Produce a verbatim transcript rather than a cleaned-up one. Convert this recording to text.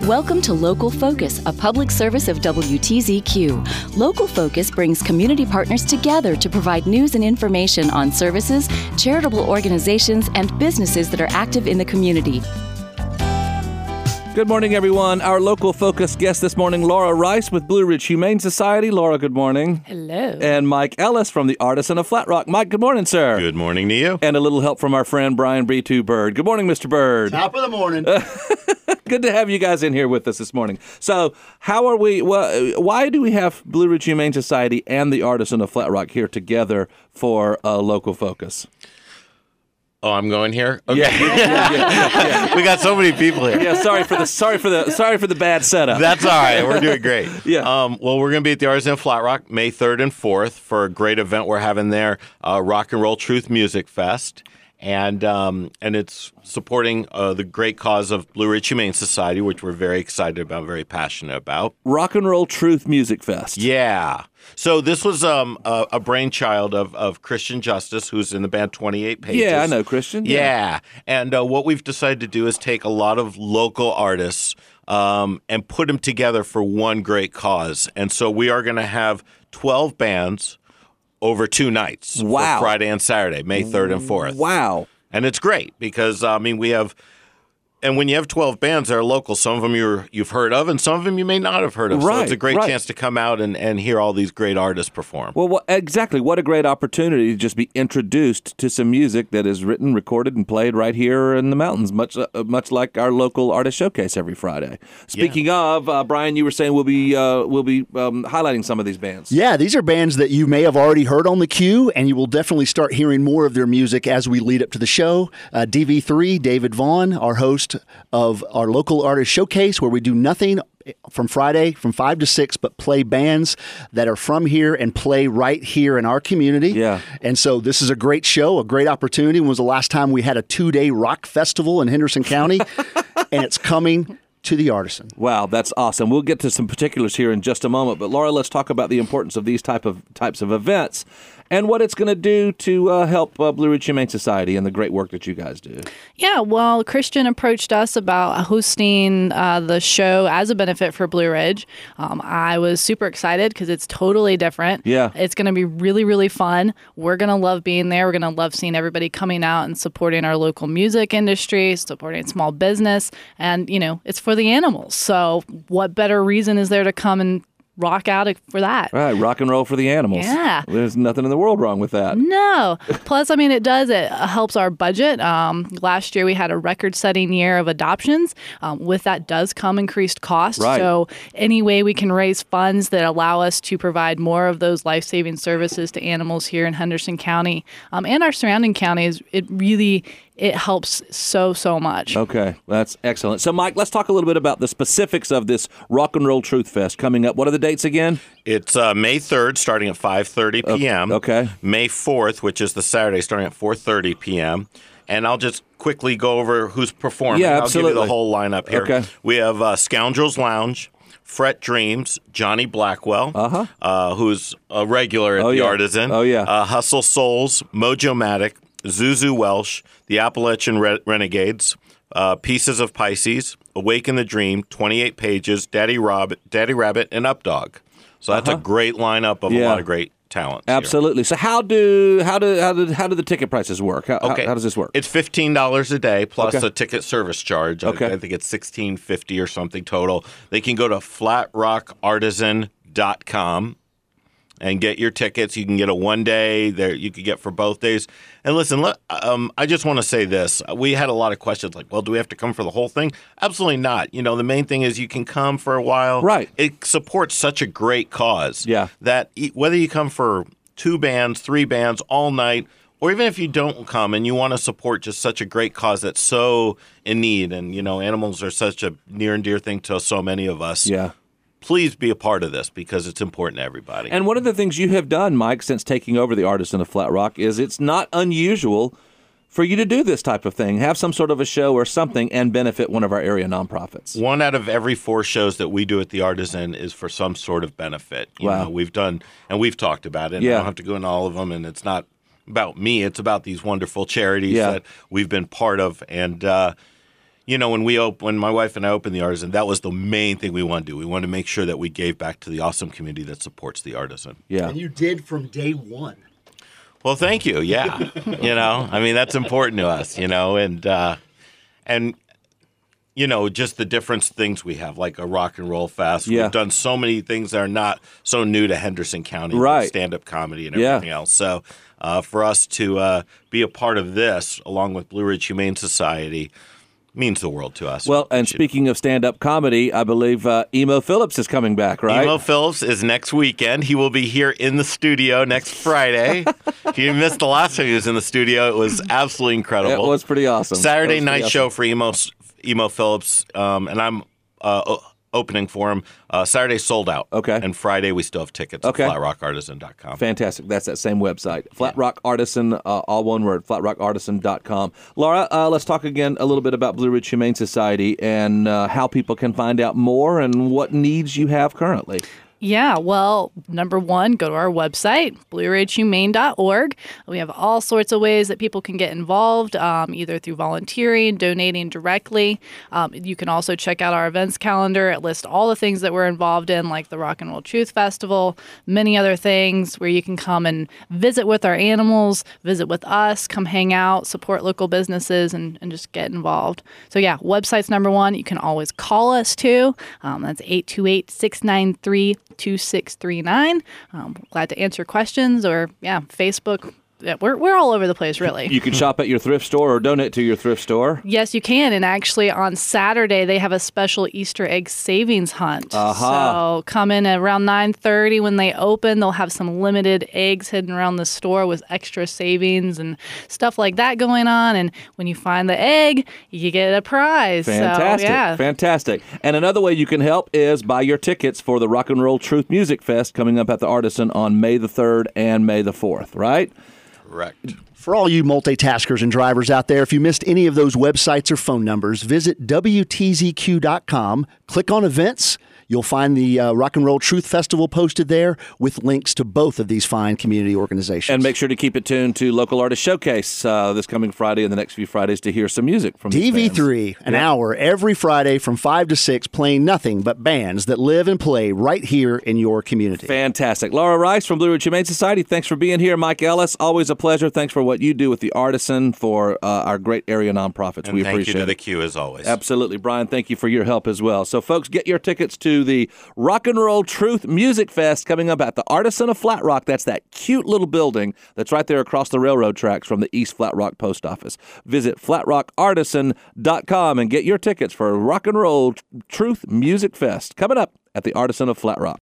Welcome to Local Focus, a public service of W T Z Q. Local Focus brings community partners together to provide news and information on services, charitable organizations, and businesses that are active in the community. Good morning, everyone. Our Local Focus guest this morning, Laura Rice with Blue Ridge Humane Society. Laura, good morning. Hello. And Mike Ellis from the Artisan of Flat Rock. Mike, good morning, sir. Good morning to you. And a little help from our friend Brian B two Bird. Good morning, Mister Bird. Top of the morning. Good to have you guys in here with us this morning. So, how are we? Well, why do we have Blue Ridge Humane Society and the Artisan of Flat Rock here together for uh, Local Focus? Oh, I'm going here. Okay. Yeah, yeah, yeah, yeah, yeah. We got so many people here. Yeah, sorry for the sorry for the sorry for the bad setup. That's all right. We're doing great. Yeah. Um, well, we're going to be at the Artisan of Flat Rock May third and fourth for a great event we're having there, uh, Rock and Roll Truth Music Fest. And um, and it's supporting uh, the great cause of Blue Ridge Humane Society, which we're very excited about, very passionate about. Rock and Roll Truth Music Fest. Yeah. So this was um, a, a brainchild of, of Christian Justice, who's in the band twenty-eight Pages. Yeah, I know Christian. Yeah. yeah. And uh, what we've decided to do is take a lot of local artists um, and put them together for one great cause. And so we are going to have twelve bands over two nights. Wow. For Friday and Saturday, May third and fourth. Wow. And it's great because, I mean, we have, and when you have twelve bands that are local, some of them you're, you've heard of and some of them you may not have heard of. Right, so it's a great right. chance to come out and, and hear all these great artists perform. Well, what, exactly. What a great opportunity to just be introduced to some music that is written, recorded, and played right here in the mountains, much uh, much like our local artist showcase every Friday. Speaking yeah. of, uh, Brian, you were saying we'll be uh, we'll be um, highlighting some of these bands. Yeah, these are bands that you may have already heard on the queue, and you will definitely start hearing more of their music as we lead up to the show. Uh, D V three, David Vaughn, our host of our local artist showcase, where we do nothing from Friday from five to six, but play bands that are from here and play right here in our community. Yeah. And so this is a great show, a great opportunity. When was the last time we had a two-day rock festival in Henderson County? And it's coming to the Artisan. Wow, that's awesome. We'll get to some particulars here in just a moment. But Laura, let's talk about the importance of these type of types of events and what it's going to do to uh, help uh, Blue Ridge Humane Society and the great work that you guys do. Yeah, well, Christian approached us about hosting uh, the show as a benefit for Blue Ridge. Um, I was super excited because it's totally different. Yeah. It's going to be really, really fun. We're going to love being there. We're going to love seeing everybody coming out and supporting our local music industry, supporting small business, and, you know, it's for the animals. So what better reason is there to come and rock out for that? Right, rock and roll for the animals. Yeah. There's nothing in the world wrong with that. No. Plus, I mean, it does, it helps our budget. Um, last year, we had a record-setting year of adoptions. Um, with that does come increased costs. Right. So any way we can raise funds that allow us to provide more of those life-saving services to animals here in Henderson County um, and our surrounding counties, it really it helps so, so much. Okay, that's excellent. So, Mike, let's talk a little bit about the specifics of this Rock and Roll Truth Fest coming up. What are the dates again? It's uh, May third, starting at five thirty p.m. Okay. May fourth, which is the Saturday, starting at four thirty p.m. And I'll just quickly go over who's performing. Yeah, I'll absolutely. give you the whole lineup here. Okay. We have uh, Scoundrels Lounge, Fret Dreams, Johnny Blackwell, Uh-huh. uh, who's a regular at Oh, the yeah. Artisan. Oh, yeah. Uh, Hustle Souls, Mojo-Matic, Zuzu Welsh, the Appalachian Re- Renegades, uh, Pieces of Pisces, Awaken the Dream, twenty-eight Pages, Daddy, Rob- Daddy Rabbit, and Updog. So that's Uh-huh. a great lineup of Yeah. a lot of great talent. Absolutely. So how do how do how do how do the ticket prices work? How, Okay. how, how does this work? It's fifteen dollars a day plus Okay. a ticket service charge. I- Okay. I, think it's sixteen fifty or something total. They can go to flat rock artisan dot com and get your tickets. You can get a one day there. You could get for both days. And listen, let, um, I just want to say this. We had a lot of questions like, well, do we have to come for the whole thing? Absolutely not. You know, the main thing is you can come for a while. Right. It supports such a great cause. Yeah. That e- whether you come for two bands, three bands, all night, or even if you don't come and you want to support just such a great cause that's so in need, and, you know, animals are such a near and dear thing to so many of us. Yeah. Please be a part of this because it's important to everybody. And one of the things you have done, Mike, since taking over the Artisan of Flat Rock is it's not unusual for you to do this type of thing, have some sort of a show or something and benefit one of our area nonprofits. One out of every four shows that we do at the Artisan is for some sort of benefit. You Wow. know, we've done, and we've talked about it. And Yeah. I don't have to go into all of them, and it's not about me. It's about these wonderful charities Yeah. that we've been part of. And, uh, you know, when we op- when my wife and I opened the Artisan, that was the main thing we wanted to do. We wanted to make sure that we gave back to the awesome community that supports the Artisan. Yeah. And you did from day one. Well, thank you. Yeah. you know, I mean, that's important to us, you know, and, uh, and, you know, just the different things we have, like a rock and roll fest. Yeah. We've done so many things that are not so new to Henderson County, Right. stand-up comedy and Yeah. everything else. So uh, for us to uh, be a part of this, along with Blue Ridge Humane Society, means the world to us. Well, and speaking of stand-up comedy, I believe uh, Emo Phillips is coming back, right? Emo Phillips is next weekend. He will be here in the studio next Friday. If you missed the last time he was in the studio, it was absolutely incredible. It was pretty awesome. Saturday It was pretty night awesome. show for Emo Emo Phillips, um, and I'm uh, o- opening for him. Uh, Saturday sold out. Okay. And Friday we still have tickets Okay. at flat rock artisan dot com. Fantastic. That's that same website. Flat Rock Artisan, uh, all one word, flat rock artisan dot com. Laura, uh, let's talk again a little bit about Blue Ridge Humane Society and uh, how people can find out more and what needs you have currently. Yeah, well, number one, go to our website, blue ridge humane dot org. We have all sorts of ways that people can get involved, um, either through volunteering, donating directly. Um, you can also check out our events calendar. It lists all the things that we're involved in, like the Rock and Roll Truth Festival, many other things where you can come and visit with our animals, visit with us, come hang out, support local businesses, and, and just get involved. So yeah, website's number one. You can always call us too. Um, that's eight two eight, six nine three, two six three nine. Um, glad to answer questions, or yeah, Facebook. Yeah, we're we're all over the place, really. You can shop at your thrift store or donate to your thrift store. Yes, you can. And actually, on Saturday, they have a special Easter egg savings hunt. Aha. So come in at around nine thirty when they open. They'll have some limited eggs hidden around the store with extra savings and stuff like that going on. And when you find the egg, you get a prize. Fantastic. So, yeah. Fantastic. And another way you can help is buy your tickets for the Rock and Roll Truth Music Fest coming up at the Artisan on May the third and May the fourth, right? Correct. For all you multitaskers and drivers out there, if you missed any of those websites or phone numbers, visit W T Z Q dot com, click on events. You'll find the uh, Rock and Roll Truth Festival posted there with links to both of these fine community organizations. And make sure to keep it tuned to Local Artist Showcase uh, this coming Friday and the next few Fridays to hear some music from these D V bands. three, an Yeah. hour every Friday from five to six, playing nothing but bands that live and play right here in your community. Fantastic. Laura Rice from Blue Ridge Humane Society, thanks for being here. Mike Ellis, always a pleasure. Thanks for what you do with the Artisan for uh, our great area nonprofits. And we thank appreciate you to it. the Q as always. Absolutely. Brian, thank you for your help as well. So, folks, get your tickets to the Rock and Roll Truth Music Fest coming up at the Artisan of Flat Rock. That's that cute little building that's right there across the railroad tracks from the East Flat Rock Post Office. Visit flat rock artisan dot com and get your tickets for Rock and Roll Truth Music Fest coming up at the Artisan of Flat Rock.